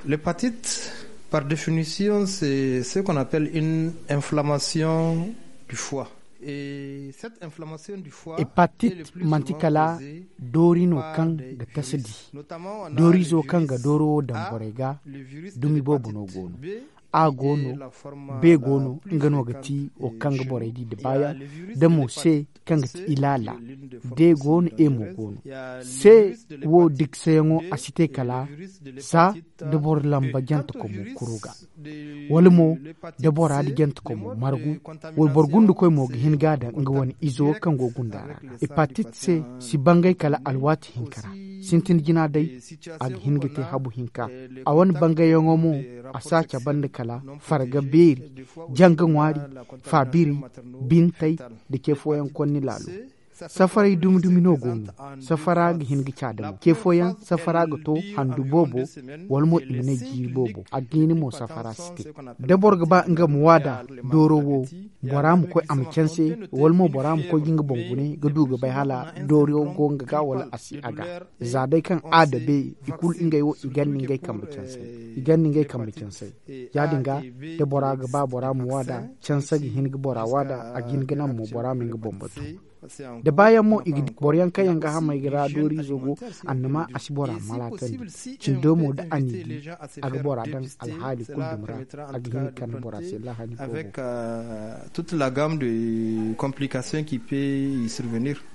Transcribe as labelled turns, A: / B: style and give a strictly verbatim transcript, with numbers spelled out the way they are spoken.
A: L'hépatite, par définition, c'est ce qu'on appelle une inflammation du foie. Et cette inflammation du foie
B: hepatite mantikala dori no kan ga tasadi dori zo kan ga doro damborega dumi bobo no gono a gono be gono ngano gati o kanga boredi de baya da mo se kanga ti ilala de gono e mo gono se wo diksengo asite kala sa de bor lamba jant ko mo kuruga wala mo de bor adi jant ko mo margu wol bor gundu koy mo hin gada nga woni izo kango gundara hepatite C si bangay kala alwati hinkara sintin jina dai ag hingite habu hinka awan bangay yongomo asacha bande kala farga beri janga ngwari fabiri bintay de ke foyan konni lalo safari dum dum no gono safara ga hingi chadam ke foyan safara ga to handu bobo walmo imne ji bobo agini mo safara site de borga ba nga muwada dorowo boram ko am kense walmo boram ko jinga bongune ga duga bay hala doro gonga ga wala asi aga zadai kan adabe ikul ingay wo iganni ngay kam kense iganni ngay kam kense ya dinga de boraga ba boram wada kense gi hingi bora wada agin gana mo boram nga bombatu da bayan mo igi boryan kayan ga hama igira dori zogo annama asibora malatan cindomo da anidi agbora dan alhali kuldumra agin kan bora c'est la hani
A: avec euh, toute la gamme de complications qui peut y survenir.